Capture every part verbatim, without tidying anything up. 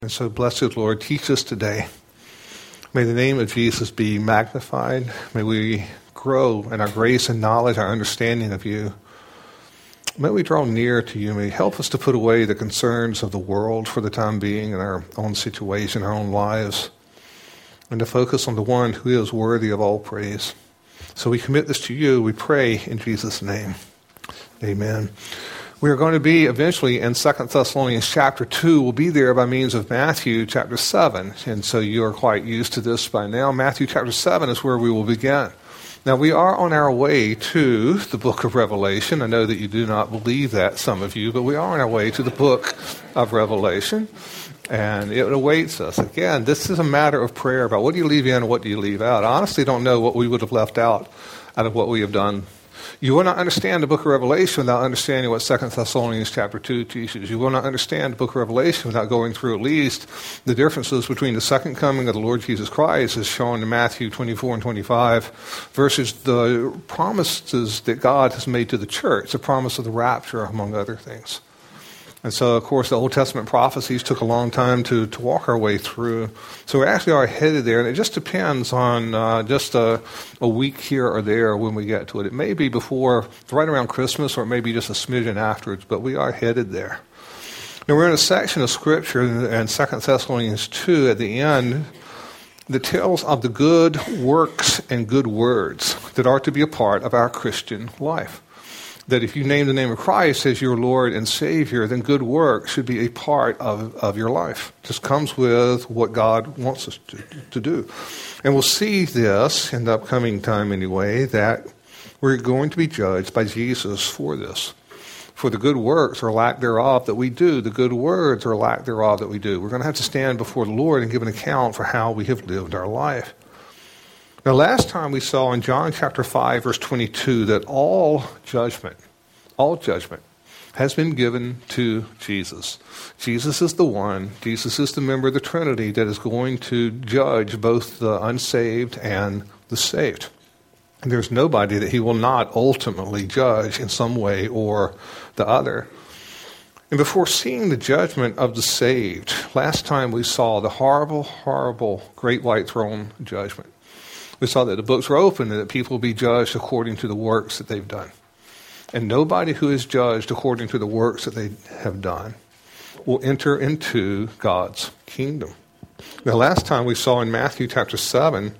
And so, blessed Lord, teach us today. May the name of Jesus be magnified. May we grow in our grace and knowledge, our understanding of you. May we draw near to you. May you help us to put away the concerns of the world for the time being in our own situation, our own lives, and to focus on the one who is worthy of all praise. So we commit this to you. We pray in Jesus' name. Amen. We are going to be eventually in Second Thessalonians chapter two. We'll be there by means of Matthew chapter seven. And so you are quite used to this by now. Matthew chapter seven is where we will begin. Now, we are on our way to the book of Revelation. I know that you do not believe that, some of you, but we are on our way to the book of Revelation. And it awaits us. Again, this is a matter of prayer about what do you leave in and what do you leave out. I honestly don't know what we would have left out out of what we have done. You will not understand the book of Revelation without understanding what Second Thessalonians chapter two teaches. You will not understand the book of Revelation without going through at least the differences between the second coming of the Lord Jesus Christ, as shown in Matthew twenty-four and twenty-five, versus the promises that God has made to the church, the promise of the rapture, among other things. And so, of course, the Old Testament prophecies took a long time to, to walk our way through. So we actually are headed there, and it just depends on uh, just a, a week here or there when we get to it. It may be before, right around Christmas, or it may be just a smidgen afterwards, but we are headed there. Now, we're in a section of Scripture in Second Thessalonians two at the end that tells of the good works and good words that are to be a part of our Christian life. That if you name the name of Christ as your Lord and Savior, then good work should be a part of, of your life. It just comes with what God wants us to, to do. And we'll see this in the upcoming time anyway, that we're going to be judged by Jesus for this. For the good works or lack thereof that we do, the good words or lack thereof that we do. We're going to have to stand before the Lord and give an account for how we have lived our life. Now, last time we saw in John chapter five, verse twenty-two, that all judgment, all judgment has been given to Jesus. Jesus is the one, Jesus is the member of the Trinity that is going to judge both the unsaved and the saved. And there's nobody that he will not ultimately judge in some way or the other. And before seeing the judgment of the saved, last time we saw the horrible, horrible great white throne judgment. We saw that the books were open and that people will be judged according to the works that they've done. And nobody who is judged according to the works that they have done will enter into God's kingdom. Now, last time we saw in Matthew chapter seven,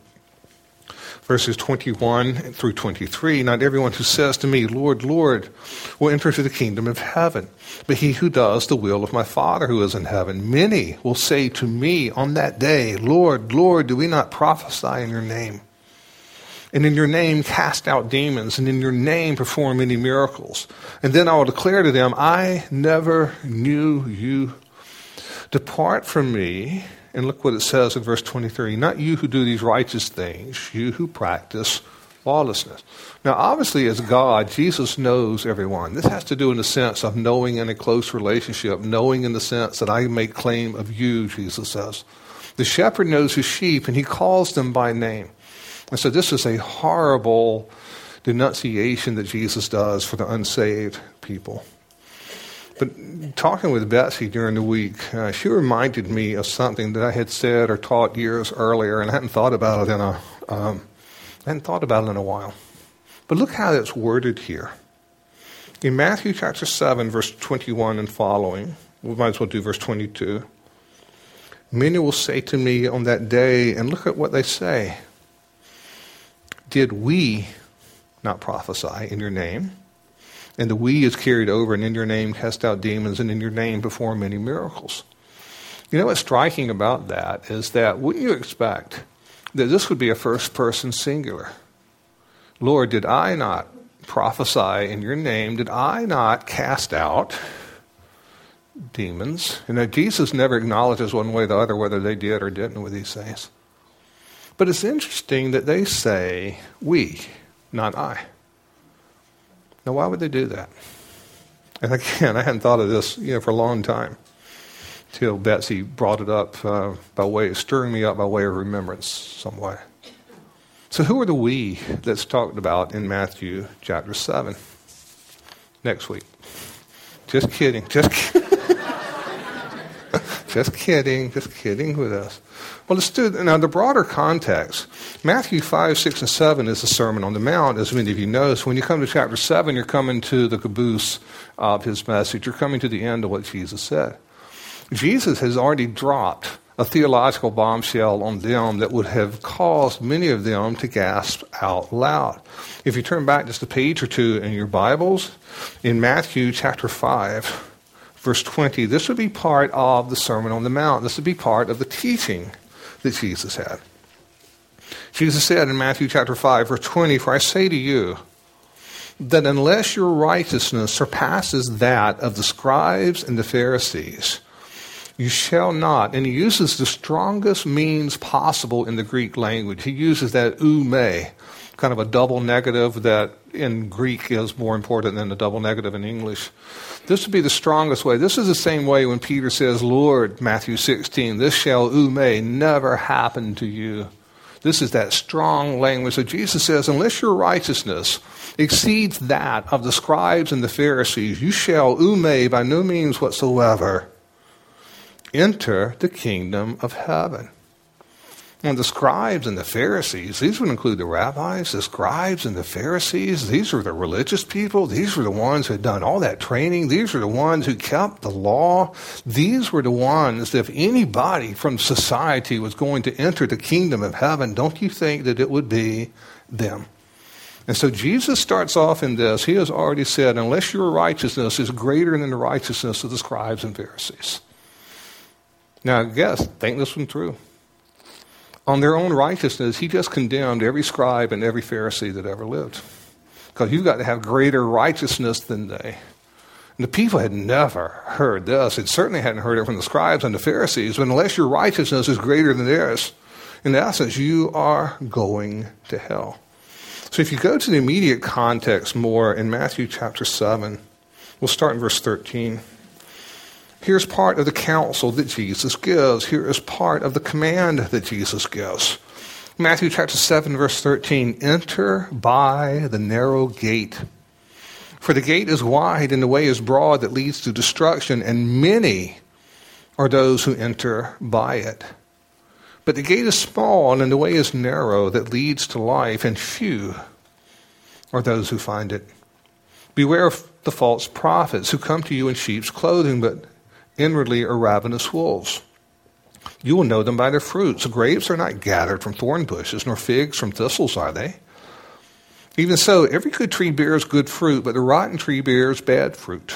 verses twenty-one through twenty-three, not everyone who says to me, Lord, Lord, will enter into the kingdom of heaven, but he who does the will of my Father who is in heaven. Many will say to me on that day, Lord, Lord, do we not prophesy in your name? And in your name cast out demons, and in your name perform many miracles. And then I will declare to them, I never knew you. Depart from me. And look what it says in verse twenty-three. Not you who do these righteous things, you who practice lawlessness. Now, obviously, as God, Jesus knows everyone. This has to do in the sense of knowing in a close relationship, knowing in the sense that I make claim of you, Jesus says. The shepherd knows his sheep, and he calls them by name. And so this is a horrible denunciation that Jesus does for the unsaved people. But talking with Betsy during the week, uh, she reminded me of something that I had said or taught years earlier, and I hadn't thought about it in a, um, I hadn't thought about it in a while. But look how it's worded here. In Matthew chapter seven, verse twenty-one and following, we might as well do verse twenty-two. Many will say to me on that day, and look at what they say. Did we not prophesy in your name? And the we is carried over, and in your name cast out demons, and in your name perform many miracles. You know what's striking about that is that wouldn't you expect that this would be a first person singular? Lord, did I not prophesy in your name? Did I not cast out demons? And that Jesus never acknowledges one way or the other whether they did or didn't with these things. But it's interesting that they say we, not I. Now, why would they do that? And again, I hadn't thought of this, you know, for a long time, till Betsy brought it up uh, by way of stirring me up by way of remembrance some way. So, who are the we that's talked about in Matthew chapter seven? Next week. Just kidding. Just kidding. Just kidding, just kidding with us. Well, let's do, now the broader context. Matthew five, six, and seven is the Sermon on the Mount, as many of you know. So when you come to chapter seven, you're coming to the caboose of his message. You're coming to the end of what Jesus said. Jesus has already dropped a theological bombshell on them that would have caused many of them to gasp out loud. If you turn back just a page or two in your Bibles, in Matthew chapter five, verse twenty, this would be part of the Sermon on the Mount. This would be part of the teaching that Jesus had. Jesus said in Matthew chapter five, verse twenty, "For I say to you, that unless your righteousness surpasses that of the scribes and the Pharisees, you shall not," and he uses the strongest means possible in the Greek language. He uses that ume, kind of a double negative that in Greek is more important than the double negative in English. This would be the strongest way. This is the same way when Peter says, "Lord," Matthew sixteen, "this shall ume never happen to you." This is that strong language. So Jesus says, unless your righteousness exceeds that of the scribes and the Pharisees, you shall ume by no means whatsoever enter the kingdom of heaven. And the scribes and the Pharisees, these would include the rabbis, the scribes and the Pharisees. These were the religious people. These were the ones who had done all that training. These were the ones who kept the law. These were the ones that if anybody from society was going to enter the kingdom of heaven, don't you think that it would be them? And so Jesus starts off in this. He has already said, unless your righteousness is greater than the righteousness of the scribes and Pharisees. Now, I guess, think this one through. On their own righteousness, he just condemned every scribe and every Pharisee that ever lived. Because you've got to have greater righteousness than they. And the people had never heard this. It certainly hadn't heard it from the scribes and the Pharisees. But unless your righteousness is greater than theirs, in essence, you are going to hell. So if you go to the immediate context more in Matthew chapter seven, we'll start in verse thirteen. Here's part of the counsel that Jesus gives. Here is part of the command that Jesus gives. Matthew chapter seven, verse thirteen, "Enter by the narrow gate. For the gate is wide and the way is broad that leads to destruction, and many are those who enter by it. But the gate is small and the way is narrow that leads to life, and few are those who find it. Beware of the false prophets who come to you in sheep's clothing, but inwardly are ravenous wolves. You will know them by their fruits. Grapes are not gathered from thorn bushes, nor figs from thistles, are they? Even so, every good tree bears good fruit, but the rotten tree bears bad fruit.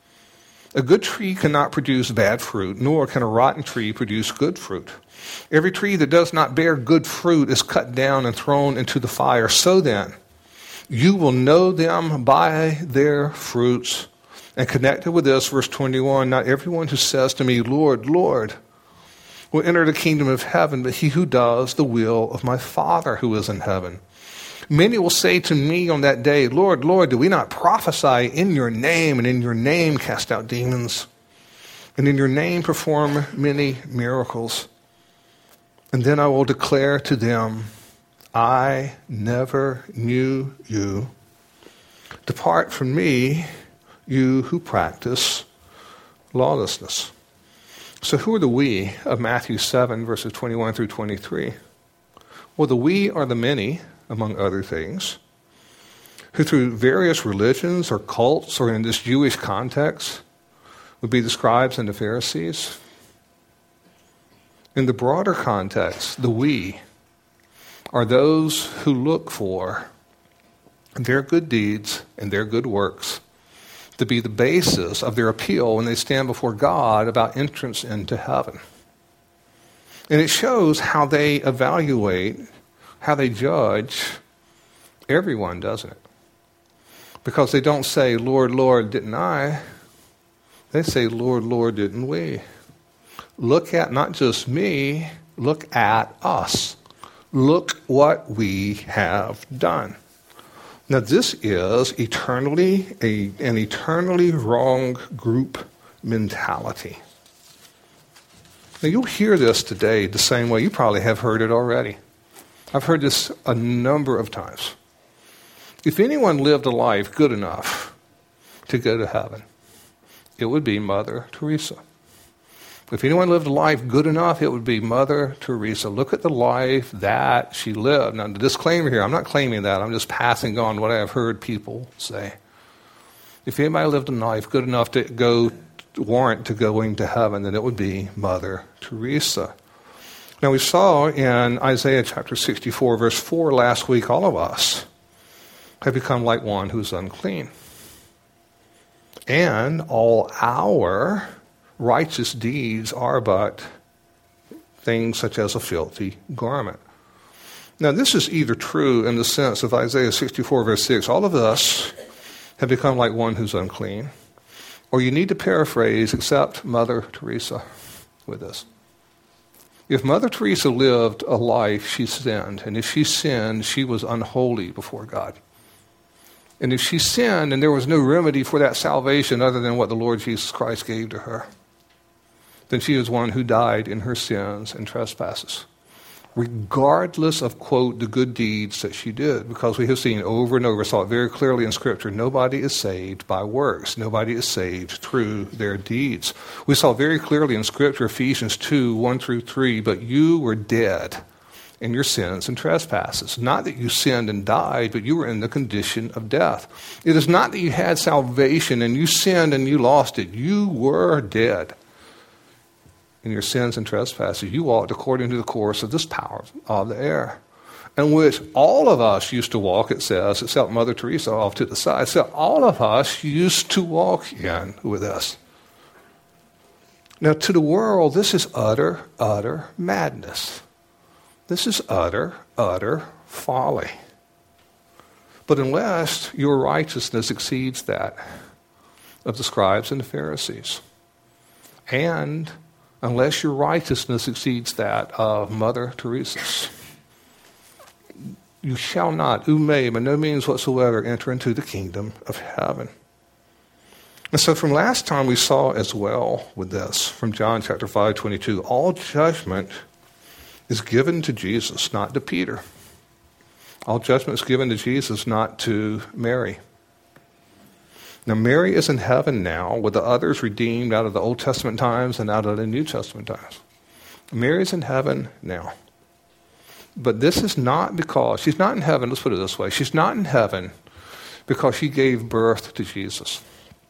A good tree cannot produce bad fruit, nor can a rotten tree produce good fruit. Every tree that does not bear good fruit is cut down and thrown into the fire. So then, you will know them by their fruits." And connected with this, verse twenty-one, "Not everyone who says to me, 'Lord, Lord,' will enter the kingdom of heaven, but he who does the will of my Father who is in heaven. Many will say to me on that day, 'Lord, Lord, did we not prophesy in your name, and in your name cast out demons, and in your name perform many miracles?' And then I will declare to them, 'I never knew you. Depart from me, you who practice lawlessness.'" So who are the we of Matthew seven, verses twenty-one through twenty-three? Well, the we are the many, among other things, who through various religions or cults, or in this Jewish context, would be the scribes and the Pharisees. In the broader context, the we are those who look for their good deeds and their good works to be the basis of their appeal when they stand before God about entrance into heaven. And it shows how they evaluate, how they judge everyone, doesn't it? Because they don't say, "Lord, Lord, didn't I?" They say, "Lord, Lord, didn't we?" Look at not just me, look at us. Look what we have done. Now, this is eternally a, an eternally wrong group mentality. Now, you'll hear this today the same way. You probably have heard it already. I've heard this a number of times. If anyone lived a life good enough to go to heaven, it would be Mother Teresa. If anyone lived a life good enough, it would be Mother Teresa. Look at the life that she lived. Now, the disclaimer here, I'm not claiming that. I'm just passing on what I have heard people say. If anybody lived a life good enough to go warrant to going to heaven, then it would be Mother Teresa. Now, we saw in Isaiah chapter sixty-four, verse four last week, all of us have become like one who's unclean. And all our righteous deeds are but things such as a filthy garment. Now, this is either true in the sense of Isaiah sixty-four, verse six, all of us have become like one who's unclean, or you need to paraphrase, except Mother Teresa with this. If Mother Teresa lived a life, she sinned, and if she sinned, she was unholy before God. And if she sinned and there was no remedy for that salvation other than what the Lord Jesus Christ gave to her, then she is one who died in her sins and trespasses, regardless of, quote, the good deeds that she did, because we have seen over and over, saw it very clearly in Scripture, nobody is saved by works. Nobody is saved through their deeds. We saw very clearly in Scripture, Ephesians two, one through three, but you were dead in your sins and trespasses. Not that you sinned and died, but you were in the condition of death. It is not that you had salvation and you sinned and you lost it. You were dead in your sins and trespasses. You walked according to the course of this power of the air, in which all of us used to walk, it says, except Mother Teresa off to the side, so all of us used to walk in with us. Now, to the world, this is utter, utter madness. This is utter, utter folly. But unless your righteousness exceeds that of the scribes and the Pharisees, and unless your righteousness exceeds that of Mother Teresa's, you shall not, you may, by no means whatsoever, enter into the kingdom of heaven. And so from last time we saw as well with this, from John chapter five, twenty-two, all judgment is given to Jesus, not to Peter. All judgment is given to Jesus, not to Mary. Now, Mary is in heaven now with the others redeemed out of the Old Testament times and out of the New Testament times. Mary's in heaven now. But this is not because, she's not in heaven, let's put it this way, she's not in heaven because she gave birth to Jesus.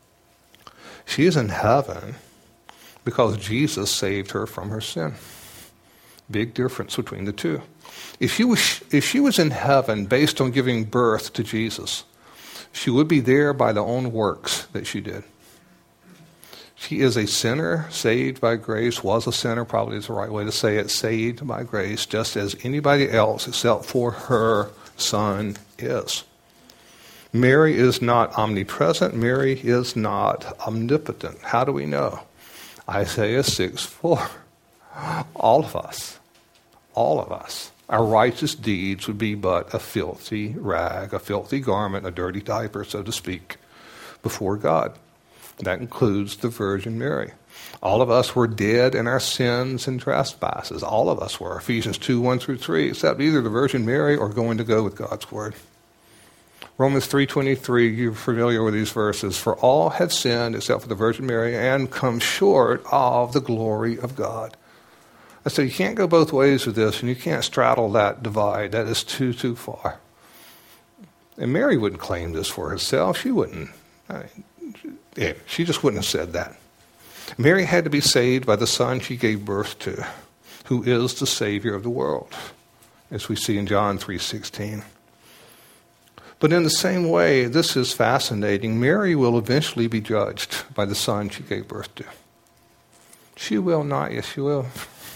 She is in heaven because Jesus saved her from her sin. Big difference between the two. If she was, if she was in heaven based on giving birth to Jesus, she would be there by the own works that she did. She is a sinner saved by grace, was a sinner, probably is the right way to say it, saved by grace, just as anybody else except for her son is. Mary is not omnipresent. Mary is not omnipotent. How do we know? Isaiah six four. All of us, all of us, our righteous deeds would be but a filthy rag, a filthy garment, a dirty diaper, so to speak, before God. That includes the Virgin Mary. All of us were dead in our sins and trespasses. All of us were. Ephesians two, one through three, except either the Virgin Mary or going to go with God's Word. Romans three twenty-three, you're familiar with these verses. For all have sinned except for the Virgin Mary and come short of the glory of God. And so you can't go both ways with this, and you can't straddle that divide. That is too, too far. And Mary wouldn't claim this for herself. She wouldn't. I mean, yeah, she just wouldn't have said that. Mary had to be saved by the Son she gave birth to, who is the Savior of the world, as we see in John three sixteen. But in the same way, this is fascinating. Mary will eventually be judged by the Son she gave birth to. She will not. Yes, she will.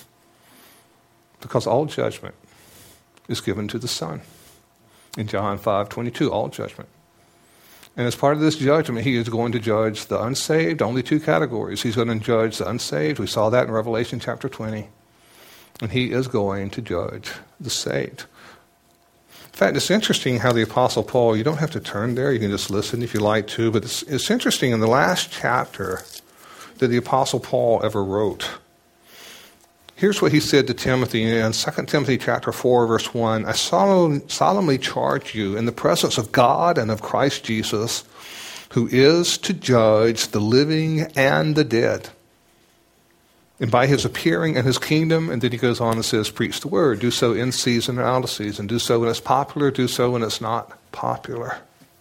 Because all judgment is given to the Son. In John five twenty-two, all judgment. And as part of this judgment, he is going to judge the unsaved, only two categories. He's going to judge the unsaved. We saw that in Revelation chapter twenty. And he is going to judge the saved. In fact, it's interesting how the Apostle Paul, you don't have to turn there, you can just listen if you like to, but it's, it's interesting in the last chapter that the Apostle Paul ever wrote. Here's what he said to Timothy in Second Timothy chapter four, verse one. I solemnly charge you in the presence of God and of Christ Jesus, who is to judge the living and the dead. And by his appearing and his kingdom, and then he goes on and says, preach the word. Do so in season and out of season. Do so when it's popular. Do so when it's not popular.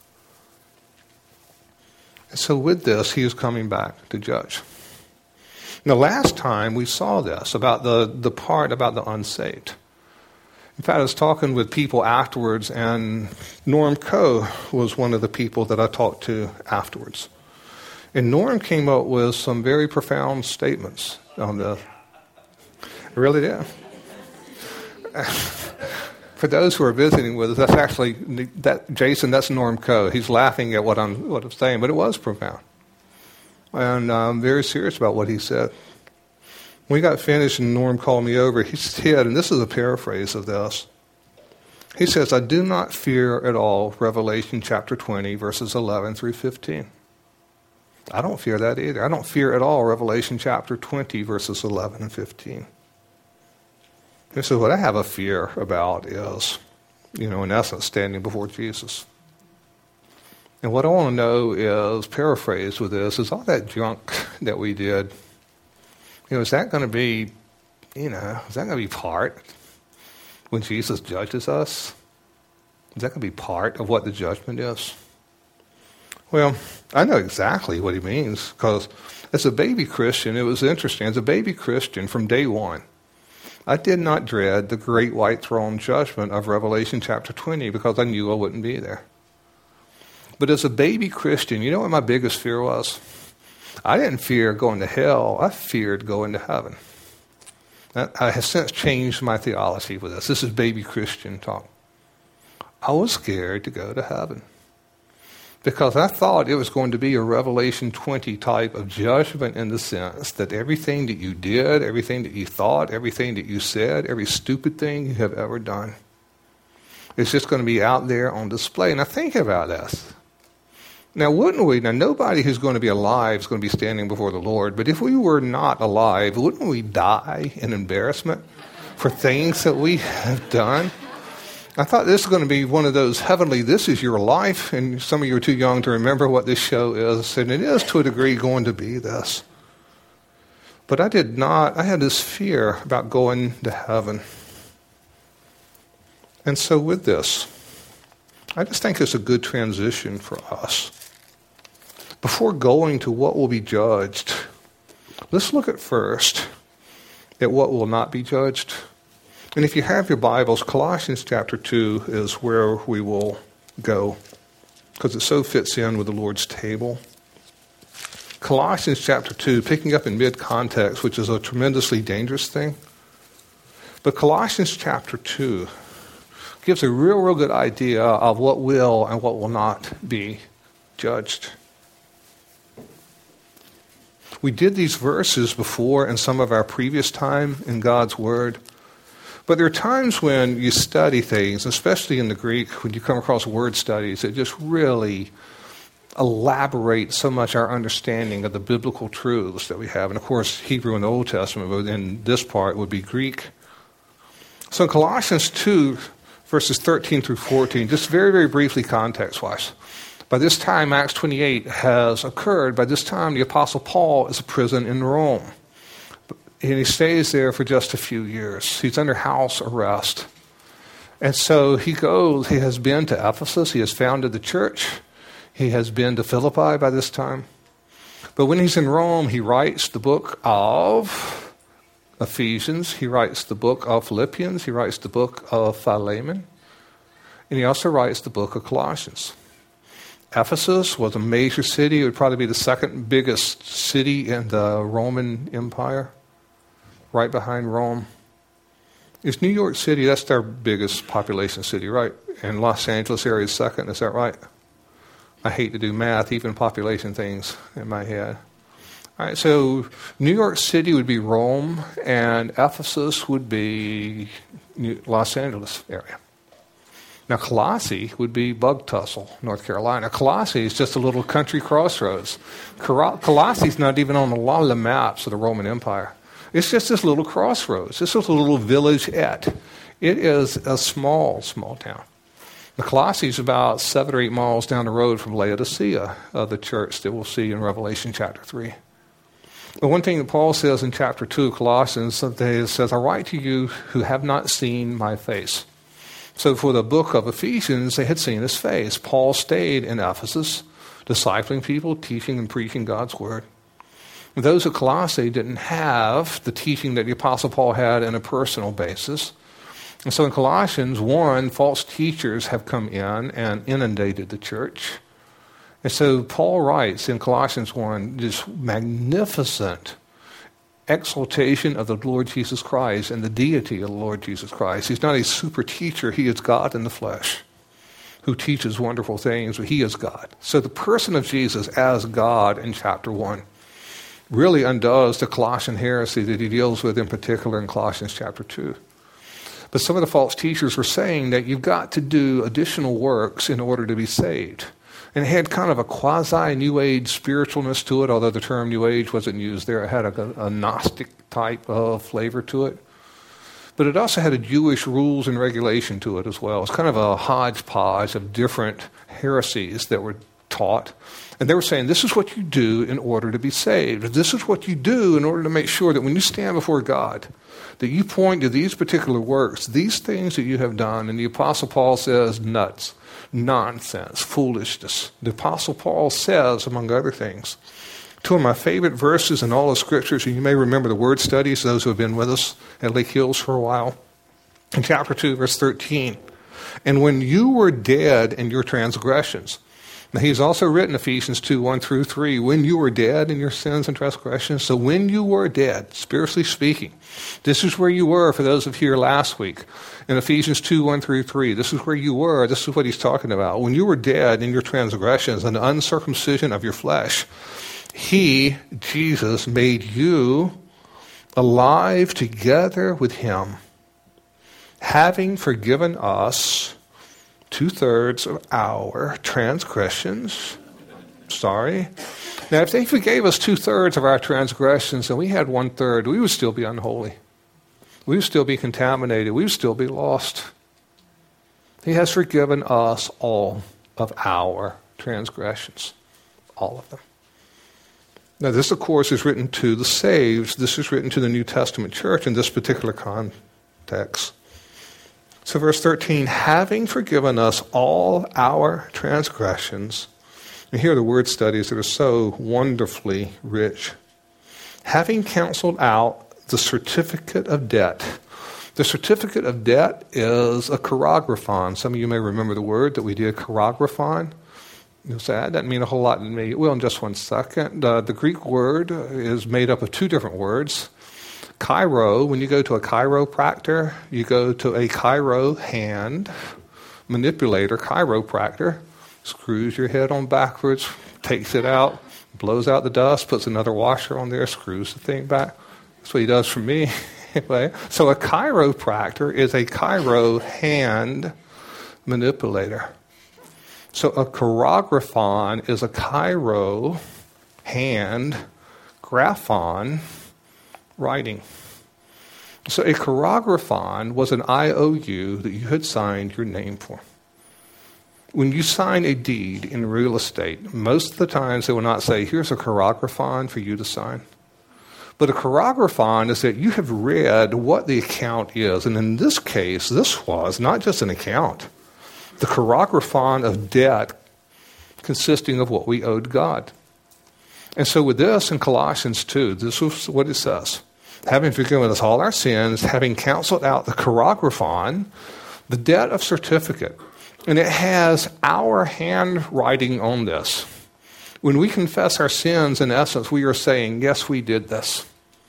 And so with this, he is coming back to judge. Now, last time we saw this, about the, the part about the unsaved. In fact, I was talking with people afterwards, and Norm Coe was one of the people that I talked to afterwards. And Norm came up with some very profound statements on this. I really did. For those who are visiting with us, that's actually, that Jason, that's Norm Coe. He's laughing at what I'm, what I'm saying, but it was profound. And I'm very serious about what he said. When we got finished and Norm called me over, he said, and this is a paraphrase of this, he says, I do not fear at all Revelation chapter twenty, verses eleven through fifteen. I don't fear that either. I don't fear at all Revelation chapter twenty, verses eleven and fifteen. And so what I have a fear about is, you know, in essence, standing before Jesus. And what I want to know is, paraphrased with this, is all that junk that we did, you know, is that going to be, you know, is that going to be part when Jesus judges us? Is that going to be part of what the judgment is? Well, I know exactly what he means, because as a baby Christian, it was interesting. As a baby Christian, from day one, I did not dread the great white throne judgment of Revelation chapter twenty, because I knew I wouldn't be there. But as a baby Christian, you know what my biggest fear was? I didn't fear going to hell. I feared going to heaven. I have since changed my theology with this. This is baby Christian talk. I was scared to go to heaven, because I thought it was going to be a Revelation twenty type of judgment, in the sense that everything that you did, everything that you thought, everything that you said, every stupid thing you have ever done, is just going to be out there on display. Now think about this. Now wouldn't we, now nobody who's going to be alive is going to be standing before the Lord, but if we were not alive, wouldn't we die in embarrassment for things that we have done? I thought this was going to be one of those heavenly, this is your life, and some of you are too young to remember what this show is, and it is to a degree going to be this. But I did not, I had this fear about going to heaven. And so with this, I just think it's a good transition for us. Before going to what will be judged, let's look at first at what will not be judged. And if you have your Bibles, Colossians chapter two is where we will go, because it so fits in with the Lord's table. Colossians chapter two, picking up in mid-context, which is a tremendously dangerous thing. But Colossians chapter two gives a real, real good idea of what will and what will not be judged. We did these verses before in some of our previous time in God's Word. But there are times when you study things, especially in the Greek, when you come across word studies, that just really elaborate so much our understanding of the biblical truths that we have. And of course, Hebrew and the Old Testament, but in this part would be Greek. So in Colossians two, verses thirteen through fourteen, just very, very briefly context-wise. By this time, Acts twenty-eight has occurred. By this time, the Apostle Paul is in prison in Rome. And he stays there for just a few years. He's under house arrest. And so he goes, he has been to Ephesus. He has founded the church. He has been to Philippi by this time. But when he's in Rome, he writes the book of Ephesians. He writes the book of Philippians. He writes the book of Philemon. And he also writes the book of Colossians. Ephesus was a major city. It would probably be the second biggest city in the Roman Empire, right behind Rome. Is New York City, that's their biggest population city, right? And Los Angeles area is second, is that right? I hate to do math, even population things in my head. All right, so New York City would be Rome, and Ephesus would be New Los Angeles area. Now, Colossae would be Bug Tussle, North Carolina. Colossae is just a little country crossroads. Colossae is not even on a lot of the maps of the Roman Empire. It's just this little crossroads. This is a little village-et. It is a small, small town. The Colossae is about seven or eight miles down the road from Laodicea, uh, the church that we'll see in Revelation chapter three. The one thing that Paul says in chapter two of Colossians, it says, I write to you who have not seen my face. So for the book of Ephesians, they had seen his face. Paul stayed in Ephesus, discipling people, teaching and preaching God's word. Those at Colossae didn't have the teaching that the Apostle Paul had on a personal basis. And so in Colossians one, false teachers have come in and inundated the church. And so Paul writes in Colossians one, this magnificent exaltation of the Lord Jesus Christ and the deity of the Lord Jesus Christ. He's not a super teacher. He is God in the flesh who teaches wonderful things, but he is God. So the person of Jesus as God in chapter one really undoes the Colossian heresy that he deals with in particular in Colossians chapter two. But some of the false teachers were saying that you've got to do additional works in order to be saved. And it had kind of a quasi-New Age spiritualness to it, although the term New Age wasn't used there. It had a, a Gnostic type of flavor to it. But it also had a Jewish rules and regulation to it as well. It's kind of a hodgepodge of different heresies that were taught. And they were saying, this is what you do in order to be saved. This is what you do in order to make sure that when you stand before God, that you point to these particular works, these things that you have done. And the Apostle Paul says, nuts, nonsense, foolishness. The Apostle Paul says, among other things, two of my favorite verses in all of Scriptures, and you may remember the word studies, those who have been with us at Lake Hills for a while. In chapter two, verse thirteen, and when you were dead in your transgressions. Now, he's also written Ephesians two, one through three, when you were dead in your sins and transgressions. So when you were dead, spiritually speaking, this is where you were for those of here last week. In Ephesians two, one through three, this is where you were. This is what he's talking about. When you were dead in your transgressions and the uncircumcision of your flesh, he, Jesus, made you alive together with him, having forgiven us two-thirds of our transgressions. Sorry. Now, if they forgave us two-thirds of our transgressions and we had one-third, we would still be unholy. We would still be contaminated. We would still be lost. He has forgiven us all of our transgressions. All of them. Now, this, of course, is written to the saved. This is written to the New Testament church in this particular context. So verse thirteen, having forgiven us all our transgressions, and here are the word studies that are so wonderfully rich. Having canceled out the certificate of debt. The certificate of debt is a choragraphon. Some of you may remember the word that we did, choragraphon. You'll say, that doesn't mean a whole lot to me. Well, in just one second. Uh, the Greek word is made up of two different words. Chiro, when you go to a chiropractor, you go to a chiro hand manipulator, chiropractor, screws your head on backwards, takes it out, blows out the dust, puts another washer on there, screws the thing back. That's what he does for me. Anyway, so a chiropractor is a chiro hand manipulator. So a choragraphon is a chiro hand graphon writing. So a choragraphon was an I O U that you had signed your name for. When you sign a deed in real estate, most of the times they will not say, here's a choragraphon for you to sign. But a choragraphon is that you have read what the account is. And in this case, this was not just an account. The choragraphon of debt consisting of what we owed God. And so with this in Colossians two, this is what it says. Having forgiven us all our sins, having canceled out the choragraphon, the debt of certificate. And it has our handwriting on this. When we confess our sins, in essence, we are saying, yes, we did this.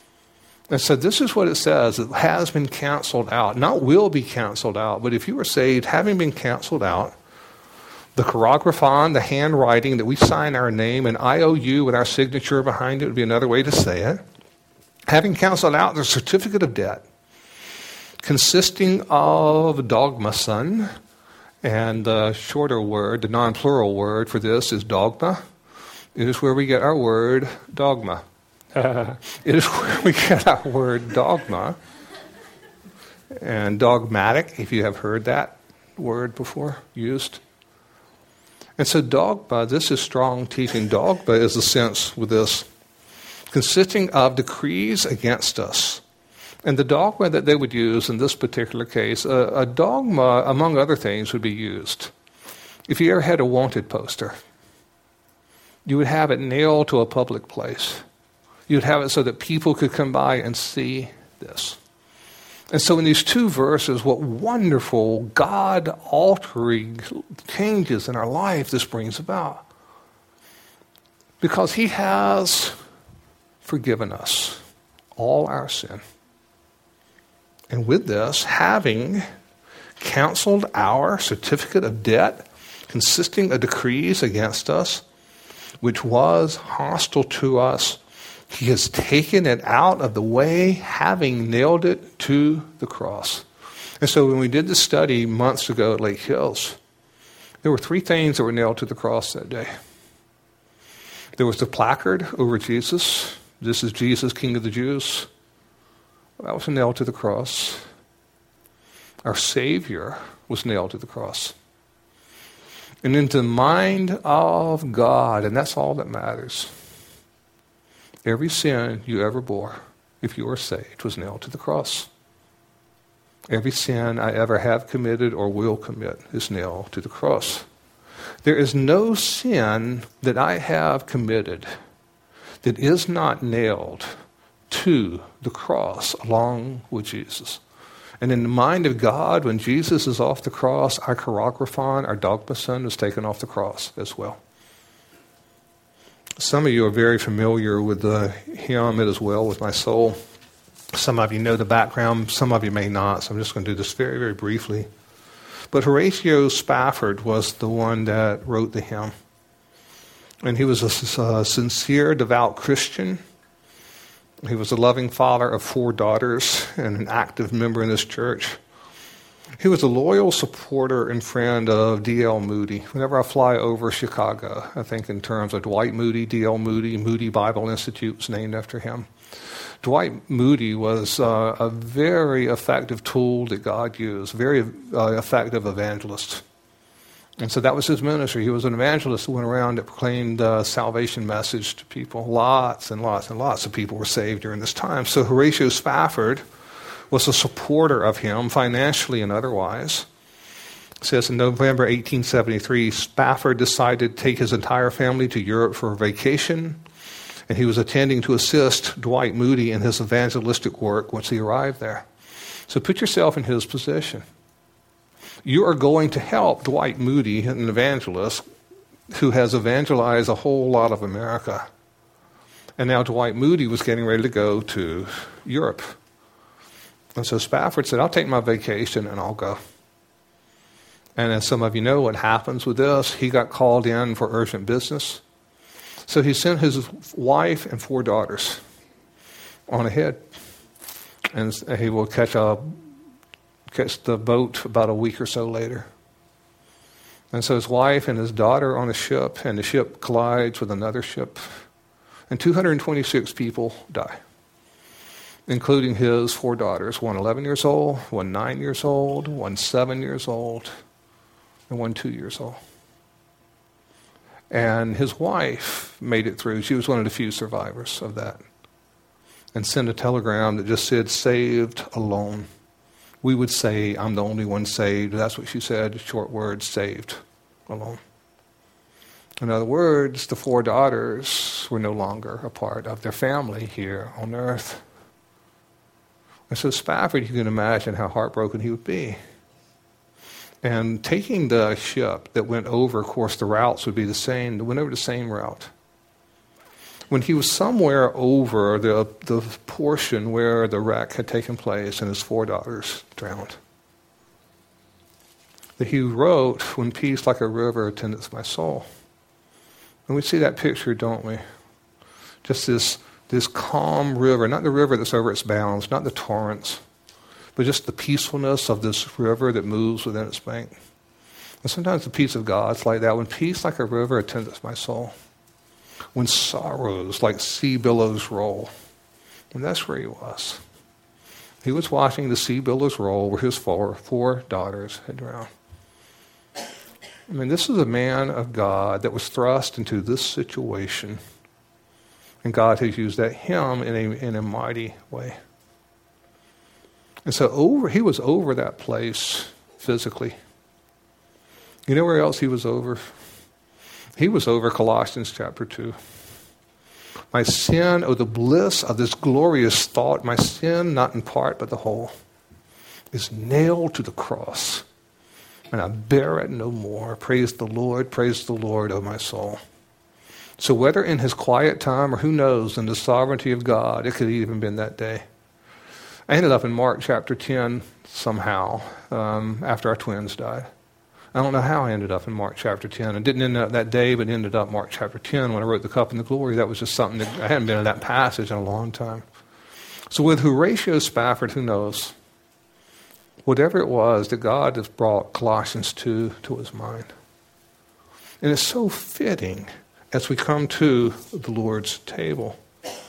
And so this is what it says. It has been canceled out. Not will be canceled out, but if you are saved, having been canceled out, the choragraphon, the handwriting that we sign our name, an I O U with our signature behind it would be another way to say it. Having canceled out the certificate of debt, consisting of dogma son, and the shorter word, the non-plural word for this is dogma. It is where we get our word dogma. It is where we get our word dogma. And dogmatic, if you have heard that word before used. And so dogma, this is strong teaching. Dogma is the sense with this. consisting of decrees against us. And the dogma that they would use in this particular case, a, a dogma, among other things, would be used. If you ever had a wanted poster, you would have it nailed to a public place. You'd have it so that people could come by and see this. And so in these two verses, what wonderful, God-altering changes in our life this brings about. Because he has forgiven us all our sin. And with this, having canceled our certificate of debt, consisting of decrees against us, which was hostile to us, he has taken it out of the way, having nailed it to the cross. And so when we did the study months ago at Lake Hills, there were three things that were nailed to the cross that day. There was the placard over Jesus. This is Jesus, King of the Jews. That was nailed to the cross. Our Savior was nailed to the cross. And into the mind of God, and that's all that matters. Every sin you ever bore, if you were saved, was nailed to the cross. Every sin I ever have committed or will commit is nailed to the cross. There is no sin that I have committed that is not nailed to the cross along with Jesus. And in the mind of God, when Jesus is off the cross, our choreographon, our dogma son, is taken off the cross as well. Some of you are very familiar with the hymn, It Is Well With My Soul. Some of you know the background, some of you may not, so I'm just going to do this very, very briefly. But Horatio Spafford was the one that wrote the hymn. And he was a, a sincere, devout Christian. He was a loving father of four daughters and an active member in this church. He was a loyal supporter and friend of D L Moody. Whenever I fly over Chicago, I think in terms of Dwight Moody, D L Moody, Moody Bible Institute was named after him. Dwight Moody was uh, a very effective tool that God used, very uh, effective evangelist. And so that was his ministry. He was an evangelist who went around and proclaimed the uh, salvation message to people. Lots and lots and lots of people were saved during this time. So Horatio Spafford was a supporter of him, financially and otherwise. It says in November eighteen seventy-three, Spafford decided to take his entire family to Europe for a vacation, and he was intending to assist Dwight Moody in his evangelistic work once he arrived there. So put yourself in his position. You are going to help Dwight Moody, an evangelist, who has evangelized a whole lot of America. And now Dwight Moody was getting ready to go to Europe. And so Spafford said, I'll take my vacation and I'll go. And as some of you know what happens with this, he got called in for urgent business. So he sent his wife and four daughters on ahead. And he will catch a catch the boat about a week or so later. And so his wife and his daughter on a ship, and the ship collides with another ship. And two hundred twenty-six people die, including his four daughters, one eleven years old, one nine years old, one seven years old, and one two years old. And his wife made it through. She was one of the few survivors of that. And sent a telegram that just said, saved alone. We would say, I'm the only one saved. That's what she said, short words, saved alone. In other words, the four daughters were no longer a part of their family here on earth. And so Spafford, you can imagine how heartbroken he would be. And taking the ship that went over, of course, the routes would be the same. They went over the same route. When he was somewhere over the, the portion where the wreck had taken place and his four daughters drowned, that he wrote, when peace like a river attendeth my soul. And we see that picture, don't we? Just this, this calm river, not the river that's over its bounds, not the torrents, but just the peacefulness of this river that moves within its bank. And sometimes the peace of God's like that. When peace like a river attendeth my soul. When sorrows like sea billows roll. And that's where he was. He was watching the sea billows roll where his four, four daughters had drowned. I mean, this is a man of God that was thrust into this situation. And God has used that hymn in a, in a mighty way. And so over, he was over that place physically. You know where else he was over? He was over Colossians chapter two. My sin, oh, the bliss of this glorious thought, my sin, not in part but the whole, is nailed to the cross, and I bear it no more. Praise the Lord, praise the Lord, O my soul. So whether in his quiet time or who knows, in the sovereignty of God, it could have even been that day. I ended up in Mark chapter ten somehow um, after our twins died. I don't know how I ended up in Mark chapter ten. I didn't end up that day, but ended up Mark chapter ten when I wrote The Cup and the Glory. That was just something that I hadn't been in that passage in a long time. So with Horatio Spafford, who knows? Whatever it was that God has brought Colossians two to his mind. And it's so fitting as we come to the Lord's table.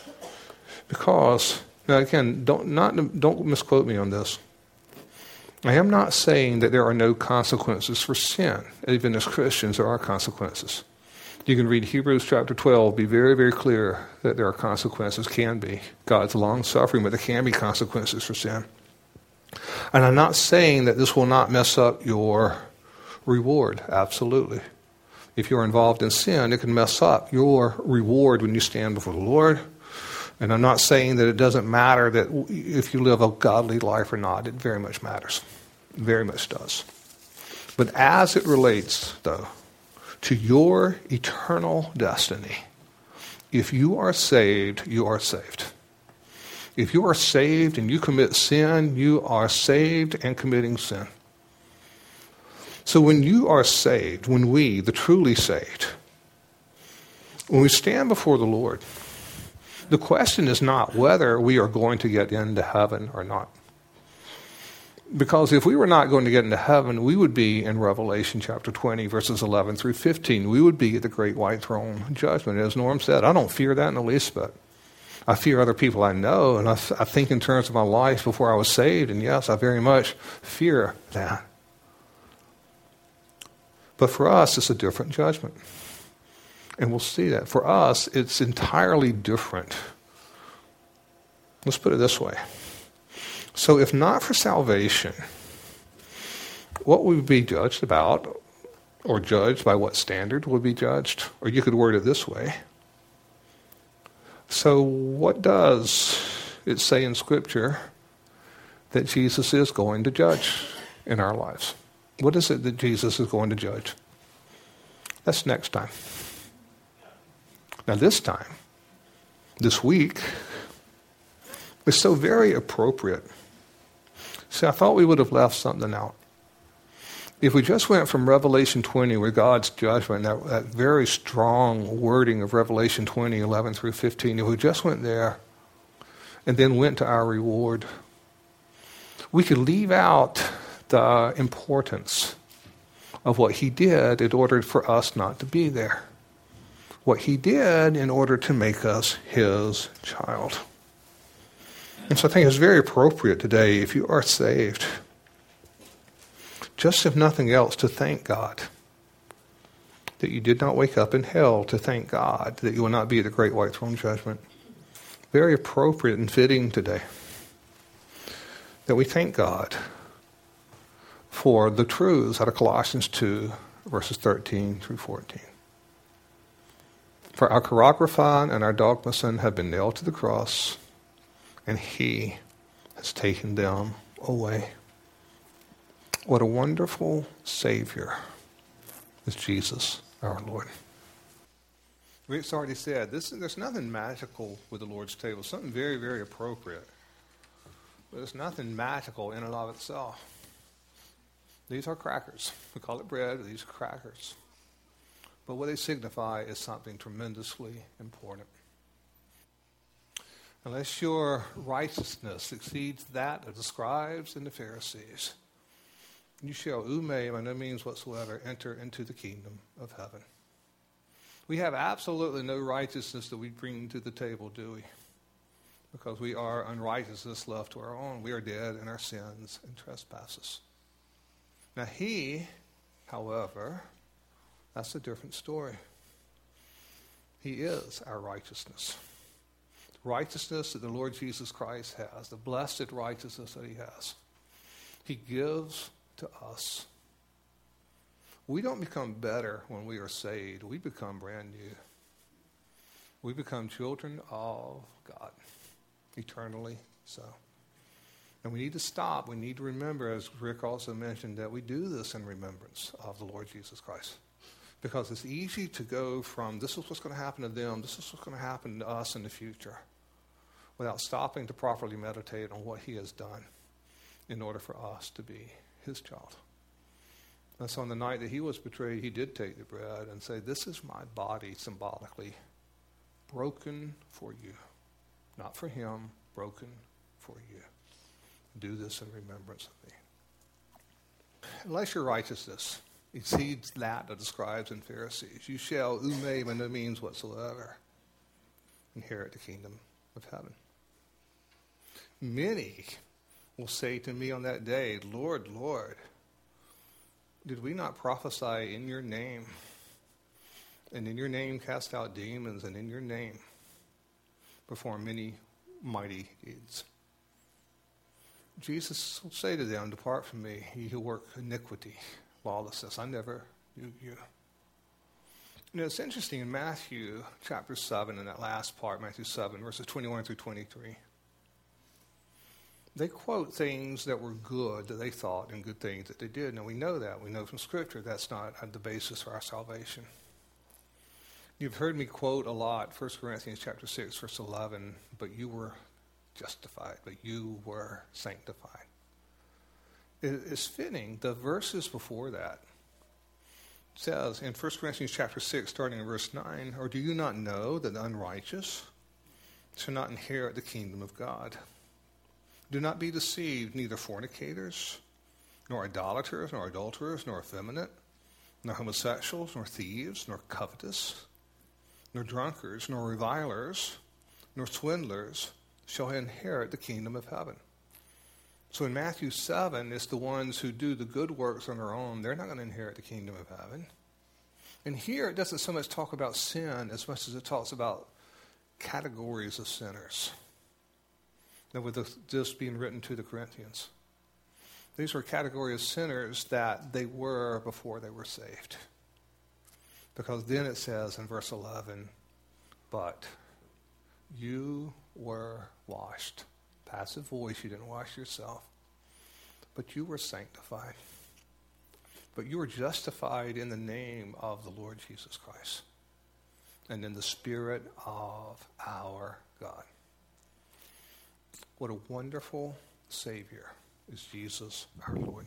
Because, now again, don't, not, don't misquote me on this. I am not saying that there are no consequences for sin. Even as Christians, there are consequences. You can read Hebrews chapter twelve, be very, very clear that there are consequences, can be. God's long-suffering, but there can be consequences for sin. And I'm not saying that this will not mess up your reward. Absolutely. If you're involved in sin, it can mess up your reward when you stand before the Lord. And I'm not saying that it doesn't matter that if you live a godly life or not. It very much matters. It very much does. But as it relates, though, to your eternal destiny, if you are saved, you are saved. If you are saved and you commit sin, you are saved and committing sin. So when you are saved, when we, the truly saved, when we stand before the Lord, the question is not whether we are going to get into heaven or not. Because if we were not going to get into heaven, we would be in Revelation chapter twenty, verses eleven through fifteen. We would be at the great white throne judgment. As Norm said, I don't fear that in the least bit. I fear other people I know, and I, I think in terms of my life before I was saved, and yes, I very much fear that. But for us, it's a different judgment. And we'll see that. For us, it's entirely different. Let's put it this way. So if not for salvation, what would we be judged about, or judged by what standard would be judged? Or you could word it this way. So what does it say in Scripture that Jesus is going to judge in our lives? What is it that Jesus is going to judge? That's next time. Now this time, this week, is so very appropriate. See, I thought we would have left something out. If we just went from Revelation twenty, where God's judgment, that, that very strong wording of Revelation twenty, eleven through fifteen, if we just went there and then went to our reward, we could leave out the importance of what he did in order for us not to be there. What he did in order to make us his child. And so I think it's very appropriate today, if you are saved, just if nothing else, to thank God that you did not wake up in hell, to thank God that you will not be at the great white throne judgment. Very appropriate and fitting today that we thank God for the truths out of Colossians two, verses thirteen through fourteen. For our choreographon and our dogmason have been nailed to the cross, and he has taken them away. What a wonderful Savior is Jesus, our Lord. Rick's already said, this, there's nothing magical with the Lord's table. Something very, very appropriate. But there's nothing magical in and of itself. These are crackers. We call it bread, but these are crackers. But what they signify is something tremendously important. Unless your righteousness exceeds that of the scribes and the Pharisees, you shall, ume, by no means whatsoever, enter into the kingdom of heaven. We have absolutely no righteousness that we bring to the table, do we? Because we are unrighteousness left to our own. We are dead in our sins and trespasses. Now he, however, that's a different story. He is our righteousness. The righteousness that the Lord Jesus Christ has, the blessed righteousness that he has, he gives to us. We don't become better when we are saved. We become brand new. We become children of God, eternally so. And we need to stop. We need to remember, as Rick also mentioned, that we do this in remembrance of the Lord Jesus Christ. Because it's easy to go from, this is what's going to happen to them, this is what's going to happen to us in the future, without stopping to properly meditate on what he has done in order for us to be his child. And so on the night that he was betrayed, he did take the bread and say, this is my body, symbolically, broken for you. Not for him, broken for you. Do this in remembrance of me. Unless your righteousness exceeds that of the scribes and Pharisees, you shall, ume, by no means whatsoever, inherit the kingdom of heaven. Many will say to me on that day, Lord, Lord, did we not prophesy in your name, and in your name cast out demons, and in your name perform many mighty deeds? Jesus will say to them, depart from me, ye who work iniquity, lawlessness. I never knew you. You know, it's interesting in Matthew chapter seven, in that last part, Matthew seven, verses twenty-one through twenty-three, they quote things that were good that they thought and good things that they did. Now, we know that. We know from Scripture that's not the basis for our salvation. You've heard me quote a lot First Corinthians chapter six, verse eleven, but you were justified, but you were sanctified. It is fitting. The verses before that says in First Corinthians chapter six, starting in verse nine, or do you not know that the unrighteous shall not inherit the kingdom of God? Do not be deceived, neither fornicators, nor idolaters, nor adulterers, nor effeminate, nor homosexuals, nor thieves, nor covetous, nor drunkards, nor revilers, nor swindlers shall inherit the kingdom of heaven. So in Matthew seven, it's the ones who do the good works on their own. They're not going to inherit the kingdom of heaven. And here it doesn't so much talk about sin as much as it talks about categories of sinners. Now, with this being written to the Corinthians, these were a category of sinners that they were before they were saved. Because then it says in verse eleven, but you were washed. Passive voice, you didn't wash yourself. But you were sanctified. But you were justified in the name of the Lord Jesus Christ and in the Spirit of our God. What a wonderful Savior is Jesus our Lord.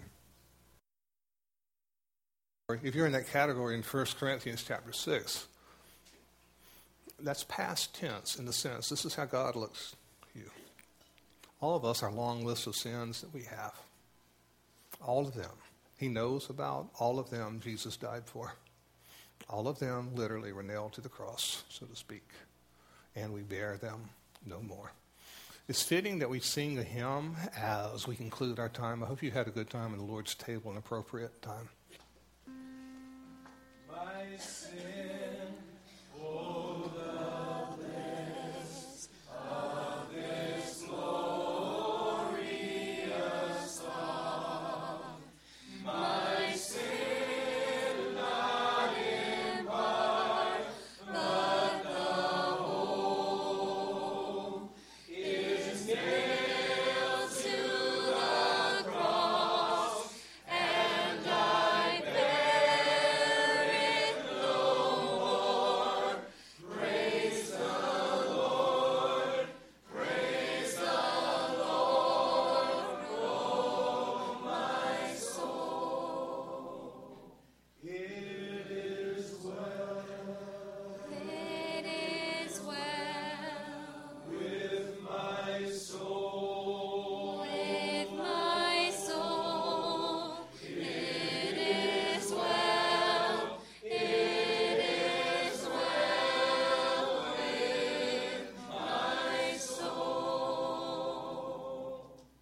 If you're in that category in First Corinthians chapter six, that's past tense in the sense, this is how God looks at you. All of us are long lists of sins that we have. All of them. He knows about all of them Jesus died for. All of them literally were nailed to the cross, so to speak. And we bear them no more. It's fitting that we sing a hymn as we conclude our time. I hope you had a good time at the Lord's table, an appropriate time. My sin